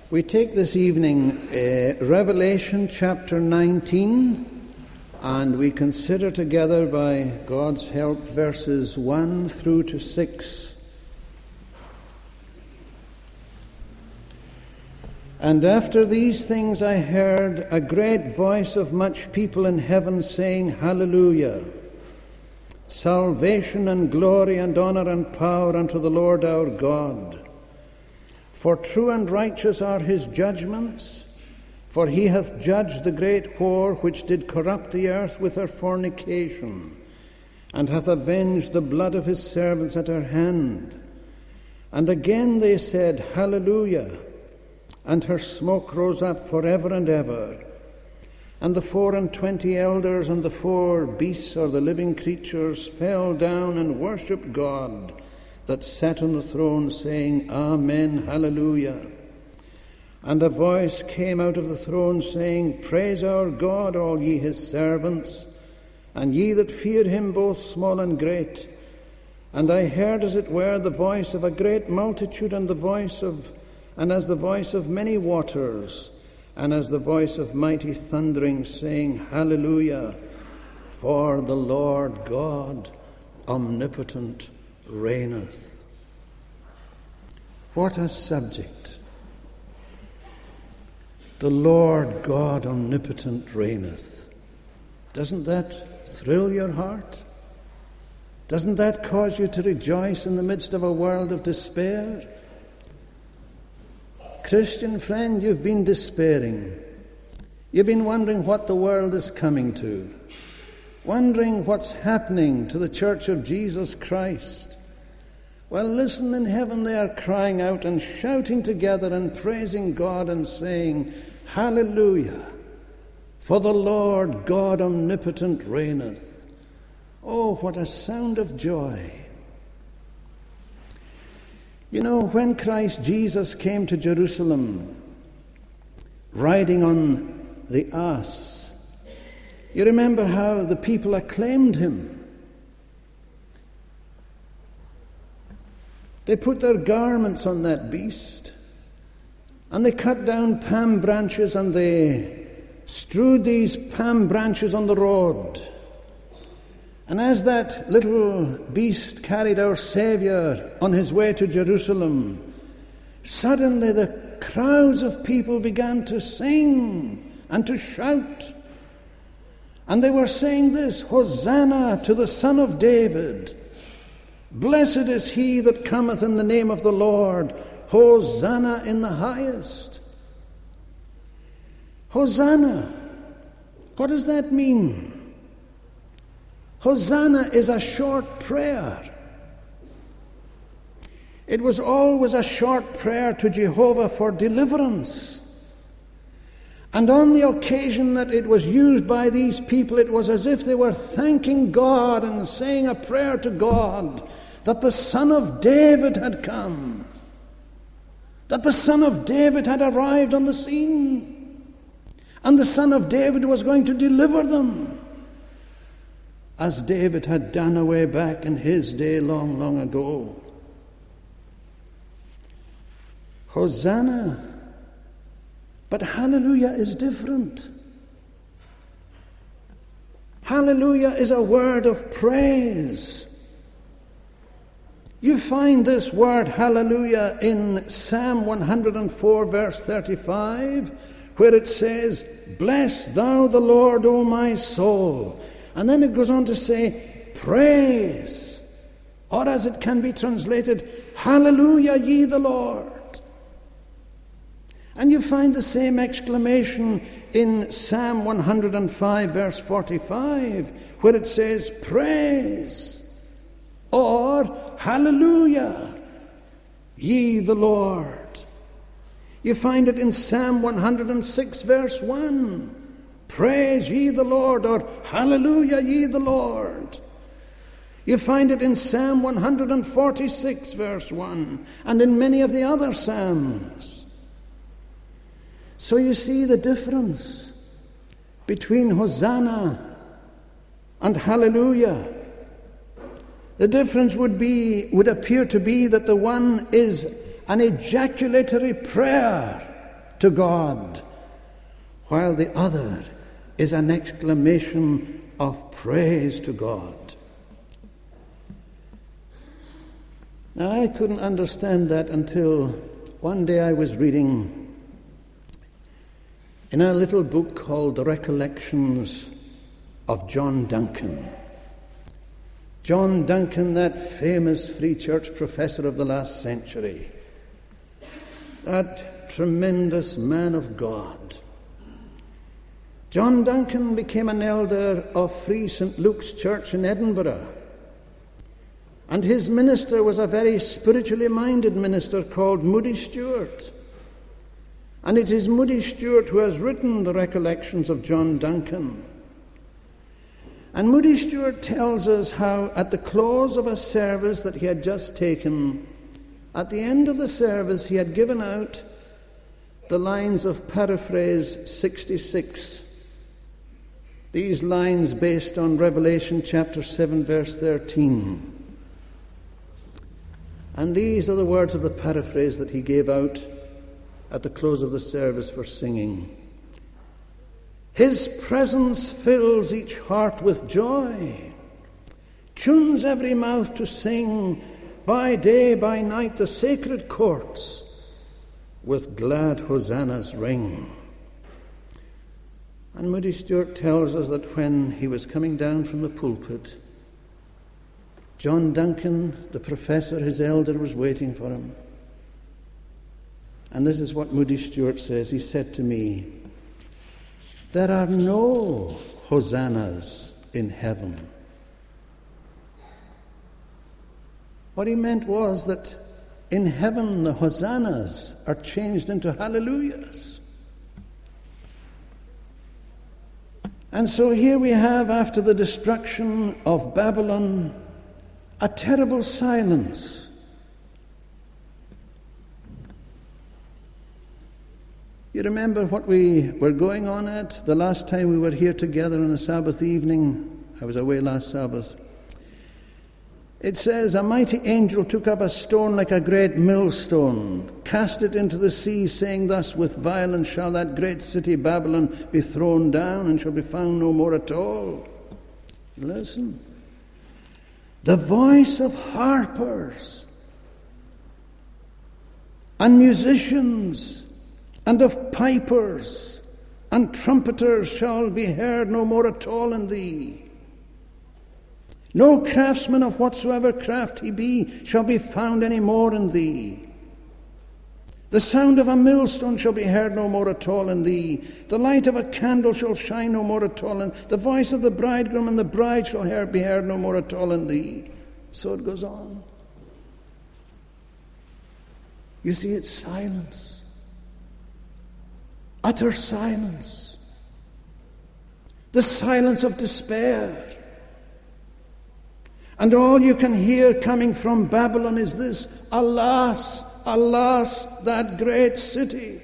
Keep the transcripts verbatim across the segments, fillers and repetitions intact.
We take this evening uh, Revelation chapter nineteen, and we consider together, by God's help, verses one through to six. And after these things I heard a great voice of much people in heaven saying, Hallelujah! Salvation and glory and honor and power unto the Lord our God. For true and righteous are his judgments, for he hath judged the great whore which did corrupt the earth with her fornication, and hath avenged the blood of his servants at her hand. And again they said, Hallelujah! And her smoke rose up for ever and ever. And the four and twenty elders and the four beasts, or the living creatures, fell down and worshipped God that sat on the throne, saying, Amen, Hallelujah. And a voice came out of the throne, saying, Praise our God, all ye his servants, and ye that fear him, both small and great. And I heard, as it were, the voice of a great multitude, and the voice of, and as the voice of many waters, and as the voice of mighty thundering, saying, Hallelujah, for the Lord God omnipotent reigneth. What a subject. The Lord God omnipotent reigneth. Doesn't that thrill your heart? Doesn't that cause you to rejoice in the midst of a world of despair? Christian friend, you've been despairing. You've been wondering what the world is coming to, wondering what's happening to the Church of Jesus Christ. Well, listen, in heaven they are crying out and shouting together and praising God and saying, Hallelujah, for the Lord God omnipotent reigneth. Oh, what a sound of joy. You know, when Christ Jesus came to Jerusalem, riding on the ass, you remember how the people acclaimed him. They put their garments on that beast, and they cut down palm branches, and they strewed these palm branches on the road. And as that little beast carried our Saviour on his way to Jerusalem, suddenly the crowds of people began to sing and to shout. And they were saying this, Hosanna to the Son of David. Blessed is he that cometh in the name of the Lord. Hosanna in the highest. Hosanna. What does that mean? Hosanna is a short prayer. It was always a short prayer to Jehovah for deliverance. And on the occasion that it was used by these people, it was as if they were thanking God and saying a prayer to God that the Son of David had come, that the Son of David had arrived on the scene, and the Son of David was going to deliver them, as David had done away back in his day long, long ago. Hosanna. But hallelujah is different. Hallelujah is a word of praise. You find this word hallelujah in Psalm one hundred four, verse thirty-five, where it says, Bless thou the Lord, O my soul. And then it goes on to say, Praise, or as it can be translated, Hallelujah, ye the Lord. And you find the same exclamation in Psalm one hundred five, verse forty-five, where it says, Praise, or Hallelujah, ye the Lord. You find it in Psalm one hundred six, verse one, Praise ye the Lord, or Hallelujah, ye the Lord. You find it in Psalm one hundred forty-six, verse one, and in many of the other Psalms. So you see the difference between Hosanna and Hallelujah. The difference would be, would appear to be that the one is an ejaculatory prayer, to God, while the other is an exclamation of praise to God. Now, I couldn't understand that until one day I was reading in a little book called The Recollections of John Duncan. John Duncan, that famous Free Church professor of the last century, that tremendous man of God. John Duncan became an elder of Free Saint Luke's Church in Edinburgh. And his minister was a very spiritually minded minister called Moody Stewart. And it is Moody Stewart who has written the Recollections of John Duncan. And Moody Stewart tells us how at the close of a service that he had just taken, at the end of the service he had given out the lines of paraphrase sixty-six. These lines based on Revelation chapter seven, verse thirteen. And these are the words of the paraphrase that he gave out at the close of the service for singing. His presence fills each heart with joy, tunes every mouth to sing, by day, by night, the sacred courts with glad hosannas ring. And Moody Stewart tells us that when he was coming down from the pulpit, John Duncan, the professor, his elder, was waiting for him. And this is what Moody Stewart says. He said to me, "There are no hosannas in heaven." What he meant was that in heaven the hosannas are changed into hallelujahs. And so here we have, after the destruction of Babylon, a terrible silence. You remember what we were going on at the last time we were here together on a Sabbath evening? I was away last Sabbath. It says, "A mighty angel took up a stone like a great millstone, cast it into the sea, saying thus, with violence shall that great city Babylon be thrown down, and shall be found no more at all." Listen. The voice of harpers and musicians and of pipers and trumpeters shall be heard no more at all in thee. No craftsman of whatsoever craft he be shall be found any more in thee. The sound of a millstone shall be heard no more at all in thee. The light of a candle shall shine no more at all in thee. The voice of the bridegroom and the bride shall hear, be heard no more at all in thee. So it goes on. You see, it's silence. Utter silence. The silence of despair. And all you can hear coming from Babylon is this: alas, alas, that great city.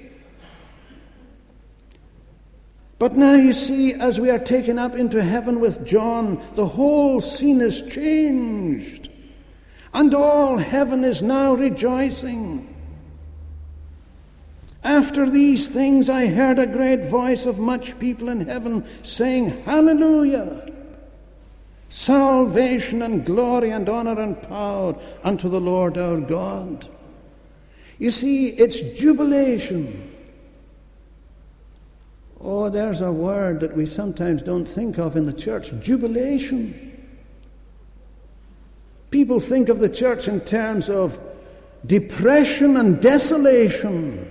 But now you see, as we are taken up into heaven with John, the whole scene is changed. And all heaven is now rejoicing. After these things I heard a great voice of much people in heaven saying, Hallelujah! Salvation and glory and honor and power unto the Lord our God. You see, it's jubilation. Oh, there's a word that we sometimes don't think of in the church: jubilation. People think of the church in terms of depression and desolation.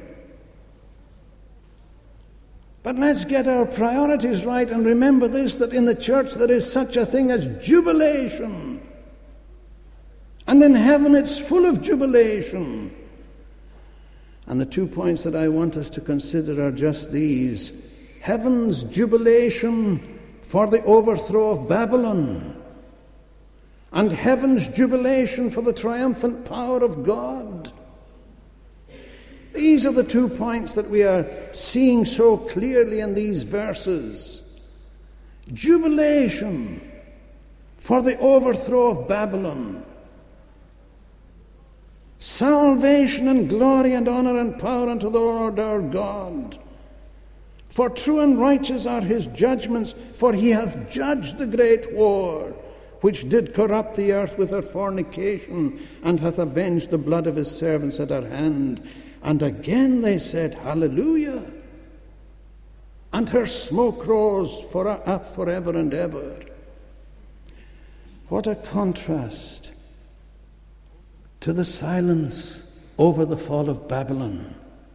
But let's get our priorities right and remember this, that in the church there is such a thing as jubilation. And in heaven it's full of jubilation. And the two points that I want us to consider are just these: heaven's jubilation for the overthrow of Babylon, and heaven's jubilation for the triumphant power of God. These are the two points that we are seeing so clearly in these verses. Jubilation for the overthrow of Babylon. Salvation and glory and honor and power unto the Lord our God. For true and righteous are his judgments, for he hath judged the great war, which did corrupt the earth with her fornication, and hath avenged the blood of his servants at her hand. And again they said, Hallelujah. And her smoke rose for up forever and ever. What a contrast to the silence over the fall of Babylon.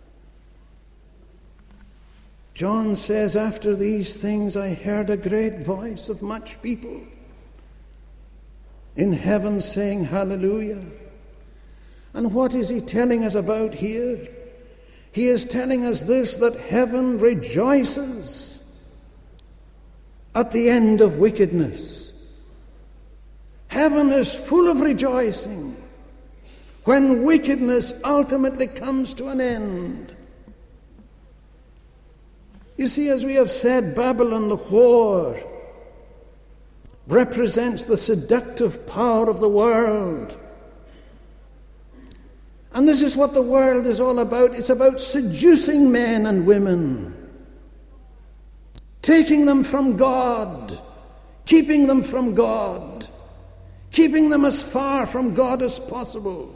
John says, after these things I heard a great voice of much people in heaven saying, Hallelujah. And what is he telling us about here? He is telling us this, that heaven rejoices at the end of wickedness. Heaven is full of rejoicing when wickedness ultimately comes to an end. You see, as we have said, Babylon, the whore, represents the seductive power of the world. And this is what the world is all about. It's about seducing men and women, taking them from God, keeping them from God, keeping them as far from God as possible.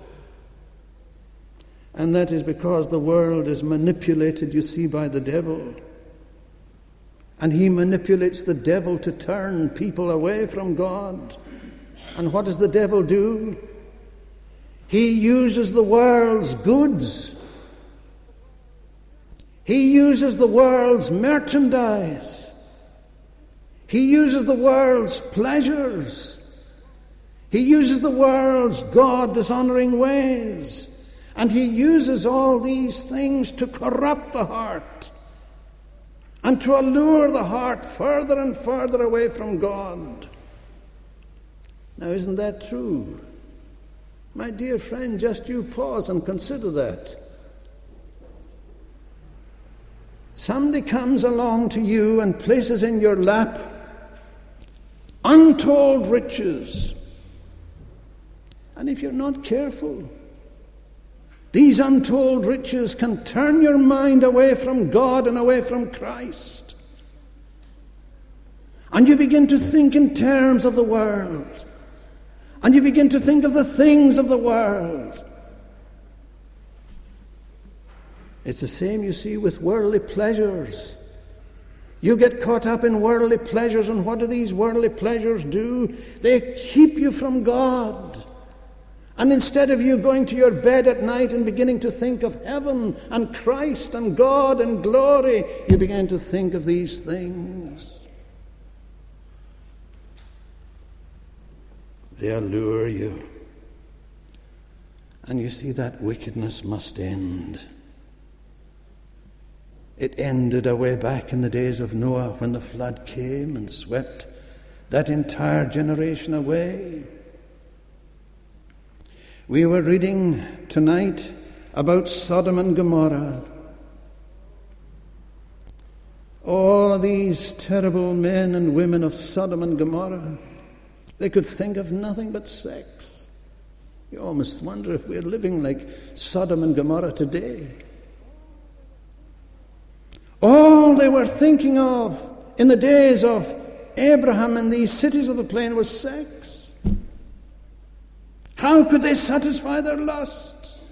And that is because the world is manipulated, you see, by the devil. And he manipulates the devil to turn people away from God. And what does the devil do? He uses the world's goods. He uses the world's merchandise. He uses the world's pleasures. He uses the world's God-dishonoring ways. And he uses all these things to corrupt the heart and to allure the heart further and further away from God. Now, isn't that true? My dear friend, just you pause and consider that. Somebody comes along to you and places in your lap untold riches. And if you're not careful, these untold riches can turn your mind away from God and away from Christ. And you begin to think in terms of the world. And you begin to think of the things of the world. It's the same, you see, with worldly pleasures. You get caught up in worldly pleasures, and what do these worldly pleasures do? They keep you from God. And instead of you going to your bed at night and beginning to think of heaven and Christ and God and glory, you begin to think of these things. They allure you. And you see, that wickedness must end. It ended away back in the days of Noah when the flood came and swept that entire generation away. We were reading tonight about Sodom and Gomorrah. All these terrible men and women of Sodom and Gomorrah, they could think of nothing but sex. You almost wonder if we're living like Sodom and Gomorrah today. All they were thinking of in the days of Abraham and these cities of the plain was sex. How could they satisfy their lusts?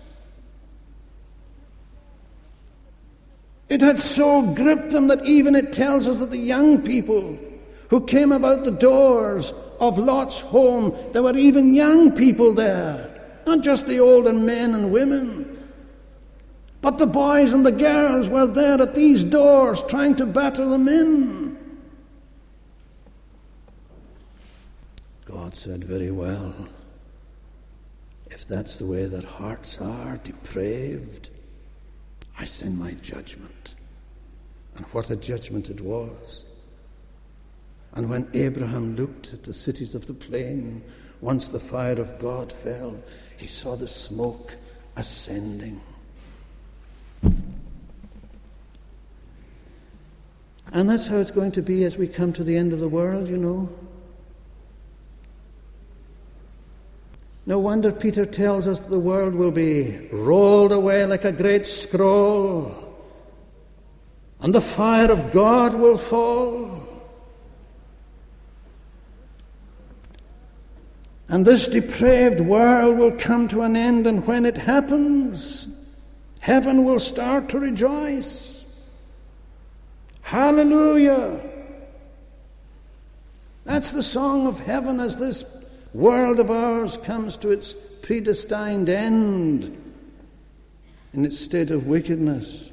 It had so gripped them that even it tells us that the young people who came about the doors of Lot's home, there were even young people there, not just the older men and women. But the boys and the girls were there at these doors trying to batter them in. God said, very well, if that's the way that hearts are depraved, I send my judgment. And what a judgment it was. And when Abraham looked at the cities of the plain, once the fire of God fell, he saw the smoke ascending. And that's how it's going to be as we come to the end of the world, you know. No wonder Peter tells us the world will be rolled away like a great scroll, and the fire of God will fall. And this depraved world will come to an end, and when it happens, heaven will start to rejoice. Hallelujah! That's the song of heaven as this world of ours comes to its predestined end in its state of wickedness.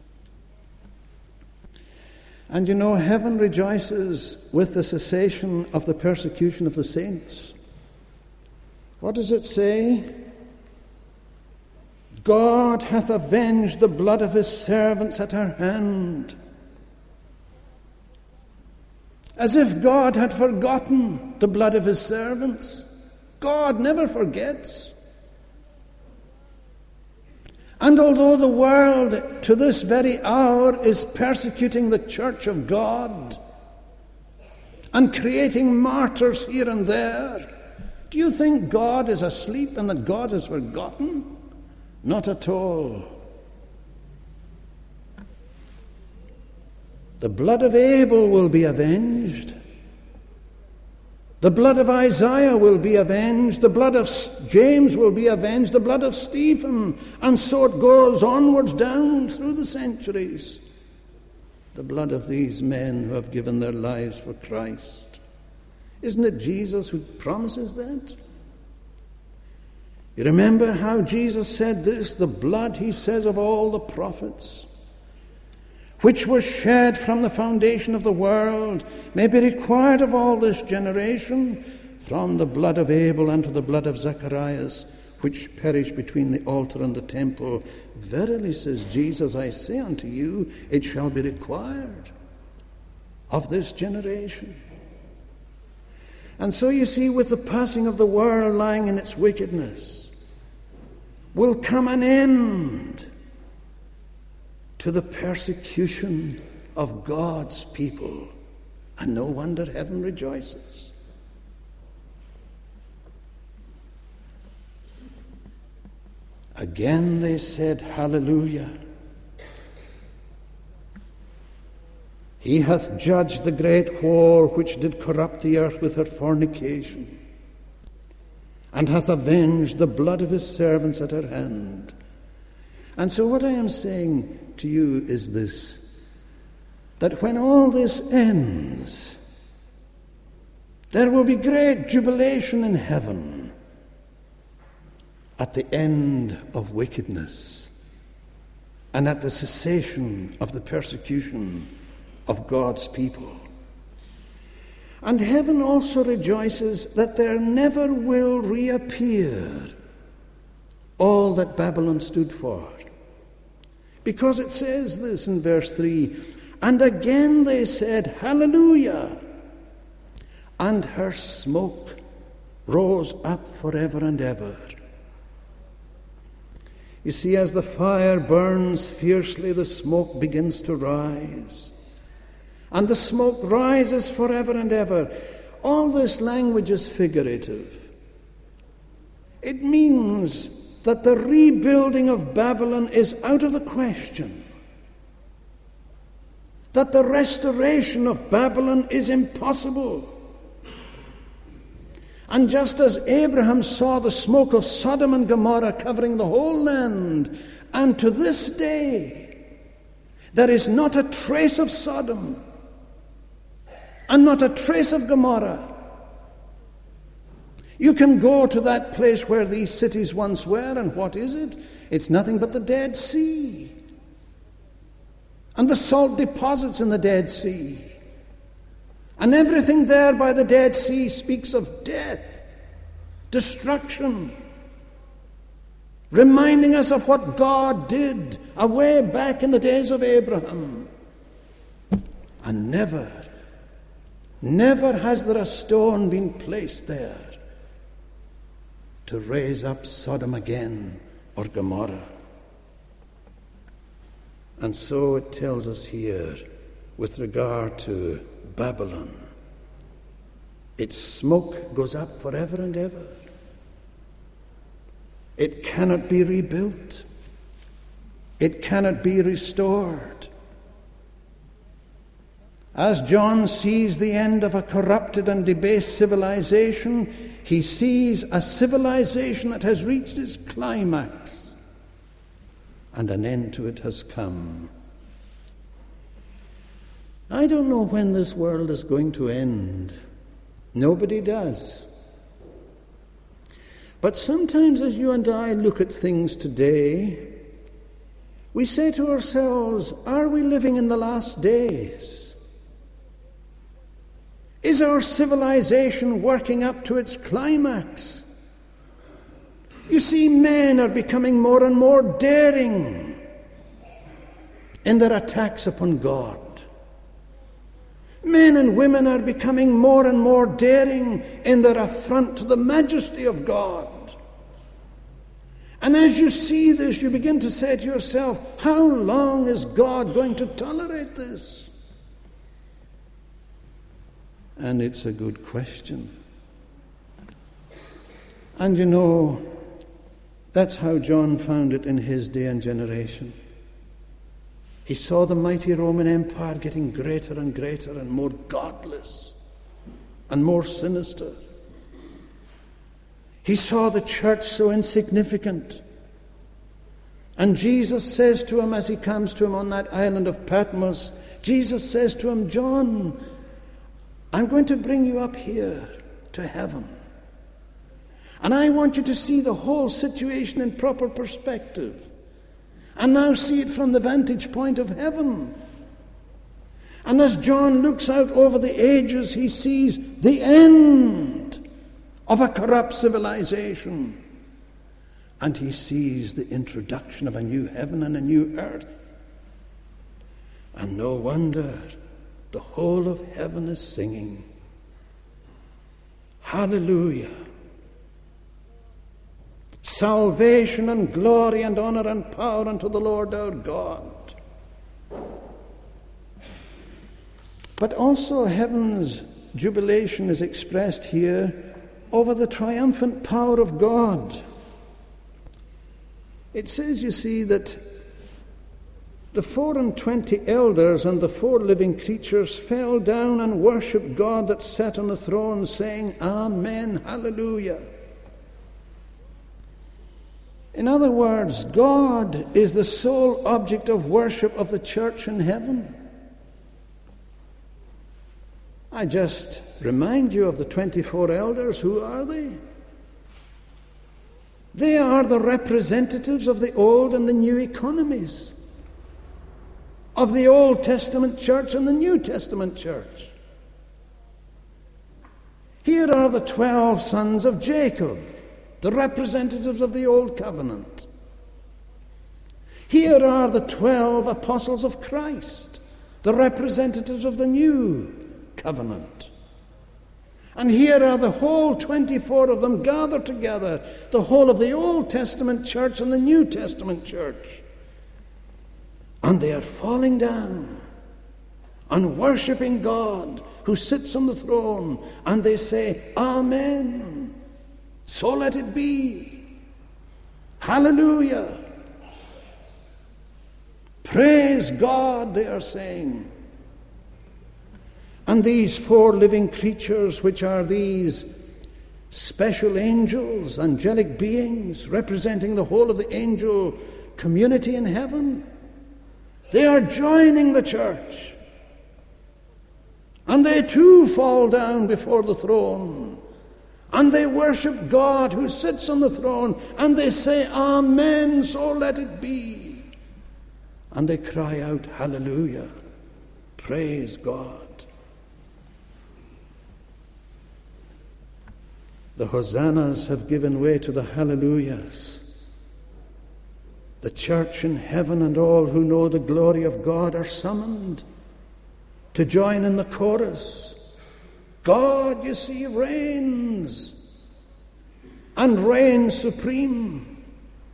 And you know, heaven rejoices with the cessation of the persecution of the saints. What does it say? God hath avenged the blood of his servants at our hand. As if God had forgotten the blood of his servants. God never forgets. And although the world to this very hour is persecuting the church of God and creating martyrs here and there, do you think God is asleep and that God has forgotten? Not at all. The blood of Abel will be avenged. The blood of Isaiah will be avenged. The blood of James will be avenged. The blood of Stephen. And so it goes onwards down through the centuries. The blood of these men who have given their lives for Christ. Isn't it Jesus who promises that? You remember how Jesus said this? The blood, he says, of all the prophets, which was shed from the foundation of the world, may be required of all this generation, from the blood of Abel unto the blood of Zacharias, which perished between the altar and the temple. Verily, says Jesus, I say unto you, it shall be required of this generation. And so you see, with the passing of the world lying in its wickedness, will come an end to the persecution of God's people. And no wonder heaven rejoices. Again they said, Hallelujah. He hath judged the great whore which did corrupt the earth with her fornication, and hath avenged the blood of his servants at her hand. And so what I am saying to you is this, that when all this ends, there will be great jubilation in heaven at the end of wickedness and at the cessation of the persecution of God's people. And heaven also rejoices that there never will reappear all that Babylon stood for. Because it says this in verse three, and again they said, Hallelujah, and her smoke rose up forever and ever. You see, as the fire burns fiercely, the smoke begins to rise. And the smoke rises forever and ever. All this language is figurative. It means that the rebuilding of Babylon is out of the question. That the restoration of Babylon is impossible. And just as Abraham saw the smoke of Sodom and Gomorrah covering the whole land, and to this day there is not a trace of Sodom and not a trace of Gomorrah. You can go to that place where these cities once were, and what is it? It's nothing but the Dead Sea. And the salt deposits in the Dead Sea. And everything there by the Dead Sea speaks of death, destruction, reminding us of what God did away back in the days of Abraham. And never, never has there a stone been placed there to raise up Sodom again or Gomorrah. And so it tells us here with regard to Babylon, its smoke goes up forever and ever. It cannot be rebuilt. It cannot be restored. As John sees the end of a corrupted and debased civilization, he sees a civilization that has reached its climax, and an end to it has come. I don't know when this world is going to end. Nobody does. But sometimes as you and I look at things today, we say to ourselves, are we living in the last days? Is our civilization working up to its climax? You see, men are becoming more and more daring in their attacks upon God. Men and women are becoming more and more daring in their affront to the majesty of God. And as you see this, you begin to say to yourself, how long is God going to tolerate this? And it's a good question. And you know, that's how John found it in his day and generation. He saw the mighty Roman Empire getting greater and greater and more godless and more sinister. He saw the church so insignificant. And Jesus says to him as he comes to him on that island of Patmos, Jesus says to him, John, I'm going to bring you up here to heaven. And I want you to see the whole situation in proper perspective. And now see it from the vantage point of heaven. And as John looks out over the ages, he sees the end of a corrupt civilization. And he sees the introduction of a new heaven and a new earth. And no wonder the whole of heaven is singing, hallelujah. Salvation and glory and honor and power unto the Lord our God. But also heaven's jubilation is expressed here over the triumphant power of God. It says, you see, that the four and twenty elders and the four living creatures fell down and worshipped God that sat on the throne, saying, Amen, hallelujah. In other words, God is the sole object of worship of the church in heaven. I just remind you of the twenty-four elders. Who are they? They are the representatives of the old and the new economies, of the Old Testament church and the New Testament church. Here are the twelve sons of Jacob, the representatives of the Old Covenant. Here are the twelve apostles of Christ, the representatives of the New Covenant. And here are the whole twenty-four of them gathered together, the whole of the Old Testament church and the New Testament church. And they are falling down and worshipping God who sits on the throne. And they say, Amen. So let it be. Hallelujah. Praise God, they are saying. And these four living creatures, which are these special angels, angelic beings, representing the whole of the angel community in heaven, they are joining the church. And they too fall down before the throne. And they worship God who sits on the throne. And they say, Amen, so let it be. And they cry out, Hallelujah. Praise God. The hosannas have given way to the hallelujahs. The church in heaven and all who know the glory of God are summoned to join in the chorus. God, you see, reigns and reigns supreme.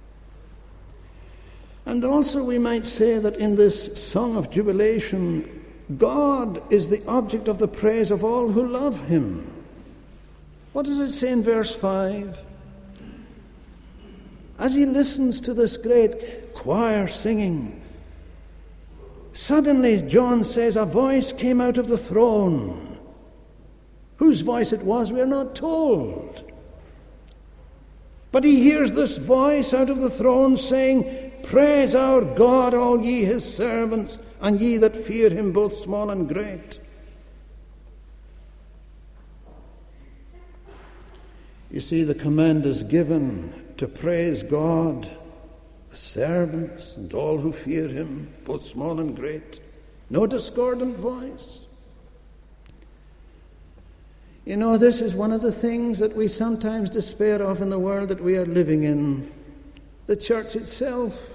And also we might say that in this song of jubilation, God is the object of the praise of all who love him. What does it say in verse five? as he listens to this great choir singing, suddenly, John says, a voice came out of the throne. Whose voice it was, we are not told. But he hears this voice out of the throne saying, "Praise our God, all ye his servants, and ye that fear him, both small and great." You see, the command is given to praise God, the servants and all who fear him, both small and great. No discordant voice. You know, this is one of the things that we sometimes despair of in the world that we are living in, the church itself.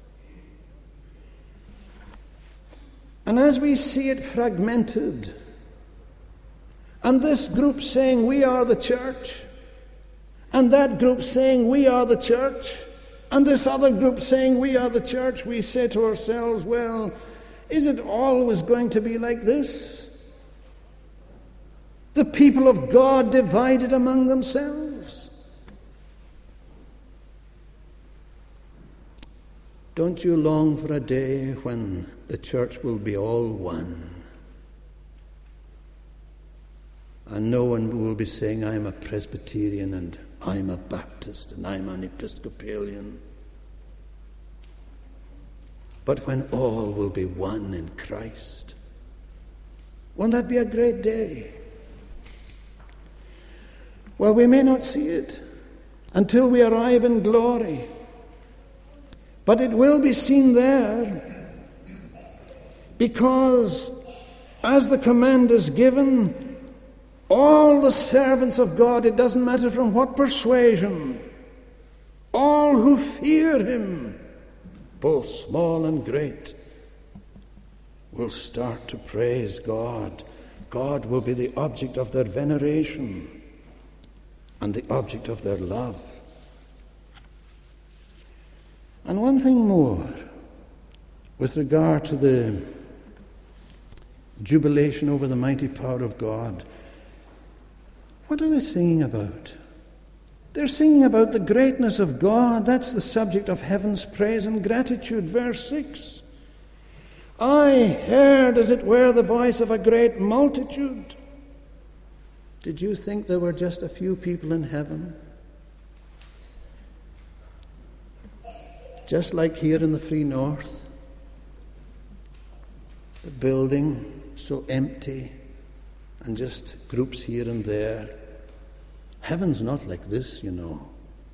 And as we see it fragmented, and this group saying, "We are the church," and that group saying, "We are the church," and this other group saying, "We are the church," we say to ourselves, well, is it always going to be like this? The people of God divided among themselves. Don't you long for a day when the church will be all one? And no one will be saying, "I'm a Presbyterian and I'm a Baptist and I'm an Episcopalian." But when all will be one in Christ. Won't that be a great day? Well, we may not see it until we arrive in glory, but it will be seen there, because as the command is given, all the servants of God, it doesn't matter from what persuasion, all who fear him, both small and great, will start to praise God. God will be the object of their veneration and the object of their love. And one thing more, with regard to the jubilation over the mighty power of God, what are they singing about? They're singing about the greatness of God. That's the subject of heaven's praise and gratitude. Verse six. "I heard, as it were, the voice of a great multitude." Did you think there were just a few people in heaven? Just like here in the Free North, the building so empty and just groups here and there. Heaven's not like this, you know.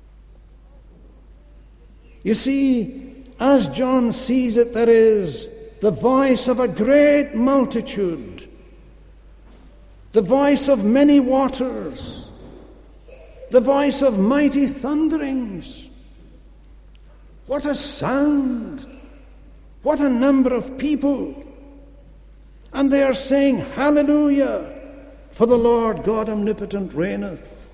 You see, as John sees it, there is the voice of a great multitude, the voice of many waters, the voice of mighty thunderings. What a sound! What a number of people! And they are saying, "Hallelujah, for the Lord God omnipotent reigneth."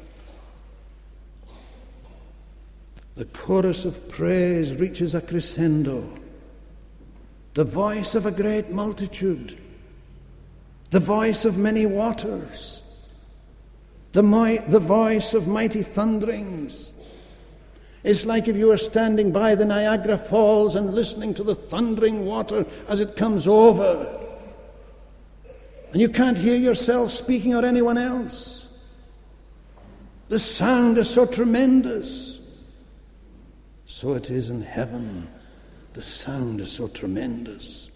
The chorus of praise reaches a crescendo. The voice of a great multitude, the voice of many waters, the, mi- the voice of mighty thunderings. It's like if you were standing by the Niagara Falls and listening to the thundering water as it comes over, and you can't hear yourself speaking or anyone else. The sound is so tremendous. So it is in heaven. The sound is so tremendous.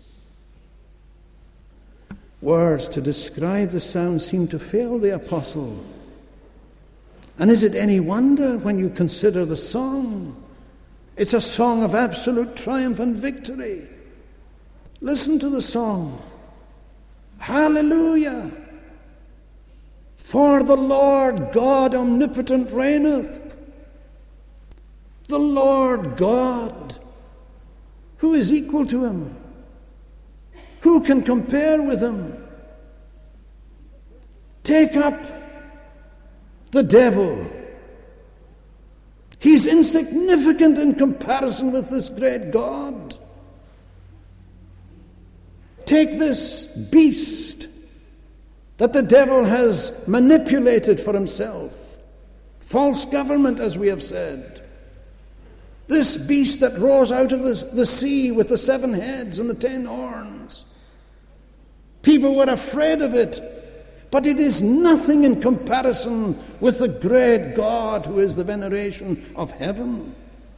Words to describe the sound seem to fail the apostle. And is it any wonder when you consider the song? It's a song of absolute triumph and victory. Listen to the song. Hallelujah! For the Lord God omnipotent reigneth. The Lord God. Who is equal to him? Who can compare with him? Take up the devil. He's insignificant in comparison with this great God. Take this beast that the devil has manipulated for himself. False government, as we have said. This beast that rose out of the, the sea with the seven heads and the ten horns. People were afraid of it, but it is nothing in comparison with the great God who is the veneration of heaven.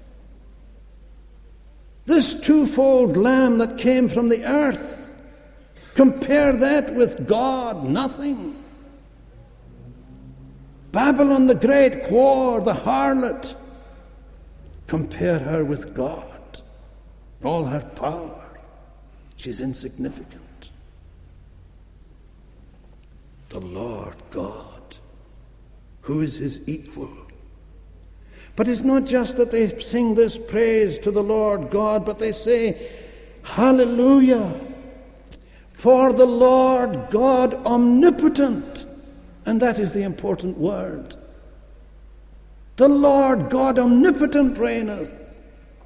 This twofold lamb that came from the earth, compare that with God, nothing. Babylon, the great whore, the harlot, compare her with God. All her power, she's insignificant. The Lord God, who is his equal. But it's not just that they sing this praise to the Lord God, but they say, Hallelujah, for the Lord God omnipotent. And that is the important word. The Lord God omnipotent reigneth.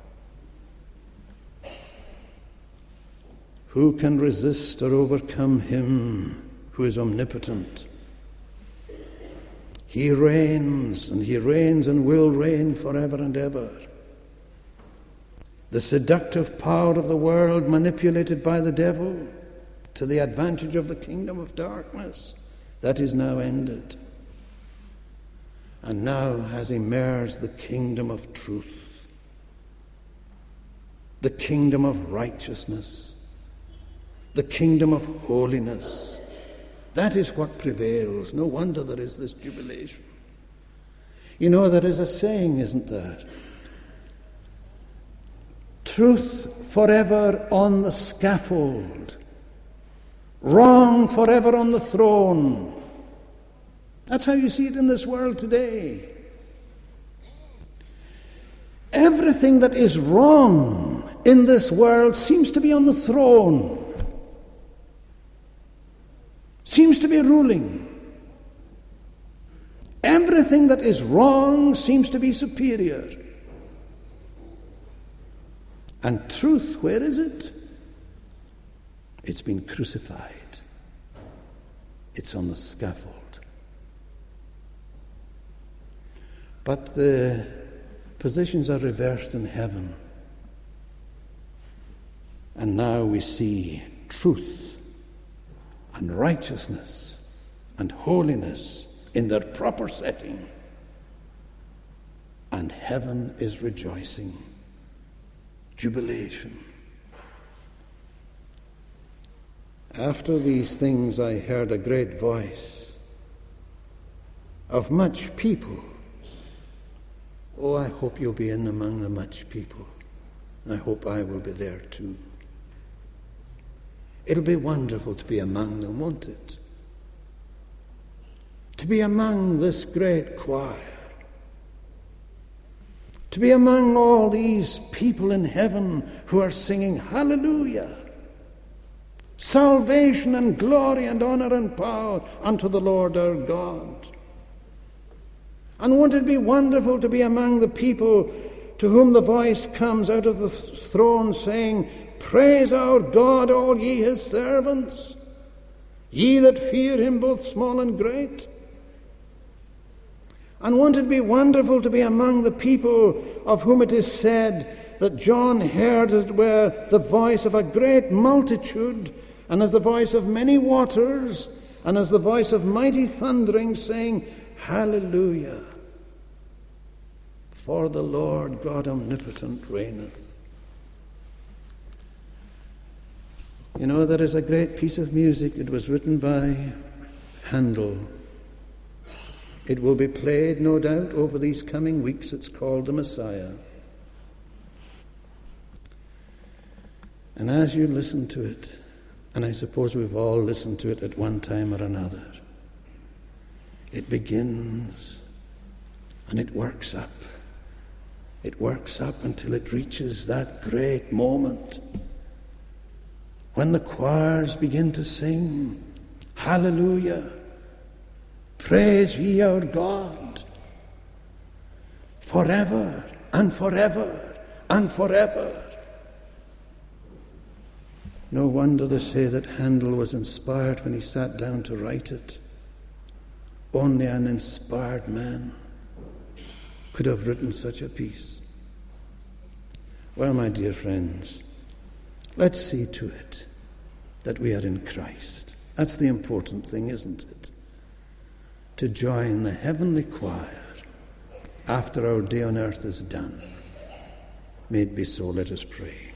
Who can resist or overcome him who is omnipotent? He reigns, and he reigns and will reign forever and ever. The seductive power of the world, manipulated by the devil to the advantage of the kingdom of darkness, that is now ended. And now has emerged the kingdom of truth, the kingdom of righteousness, the kingdom of holiness. That is what prevails. No wonder there is this jubilation. You know, there is a saying, isn't there? Truth forever on the scaffold, wrong forever on the throne. That's how you see it in this world today. Everything that is wrong in this world seems to be on the throne, seems to be ruling. Everything that is wrong seems to be superior. And truth, where is it? It's been crucified. It's on the scaffold. But the positions are reversed in heaven. And now we see truth and righteousness and holiness in their proper setting. And heaven is rejoicing. Jubilation. After these things I heard a great voice of much people. Oh, I hope you'll be in among the much people. I hope I will be there too. It'll be wonderful to be among them, won't it? To be among this great choir. To be among all these people in heaven who are singing Hallelujah. Salvation and glory and honor and power unto the Lord our God. And won't it be wonderful to be among the people to whom the voice comes out of the throne saying, Praise our God, all ye his servants, ye that fear him, both small and great. And won't it be wonderful to be among the people of whom it is said that John heard, as it were, the voice of a great multitude, and as the voice of many waters, and as the voice of mighty thundering, saying, Hallelujah, for the Lord God omnipotent reigneth. You know, there is a great piece of music. It was written by Handel. It will be played, no doubt, over these coming weeks. It's called The Messiah. And as you listen to it, and I suppose we've all listened to it at one time or another, it begins and it works up. It works up until it reaches that great moment when the choirs begin to sing, Hallelujah, praise ye our God, forever and forever and forever. No wonder they say that Handel was inspired when he sat down to write it. Only an inspired man could have written such a piece. Well, my dear friends, let's see to it that we are in Christ. That's the important thing, isn't it? To join the heavenly choir after our day on earth is done. May it be so. Let us pray.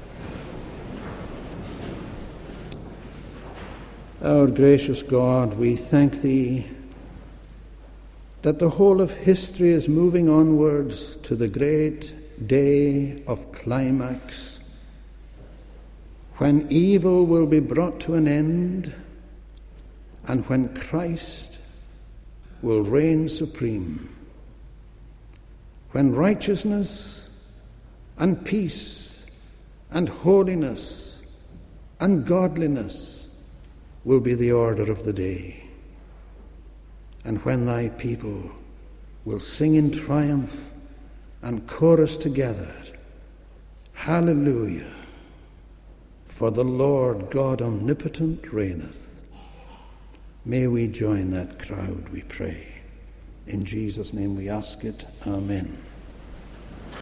Our gracious God, we thank Thee that the whole of history is moving onwards to the great day of climax, when evil will be brought to an end and when Christ will reign supreme, when righteousness and peace and holiness and godliness will be the order of the day, and when Thy people will sing in triumph and chorus together, Hallelujah, for the Lord God omnipotent reigneth. May we join that crowd, we pray. In Jesus' name we ask it. Amen.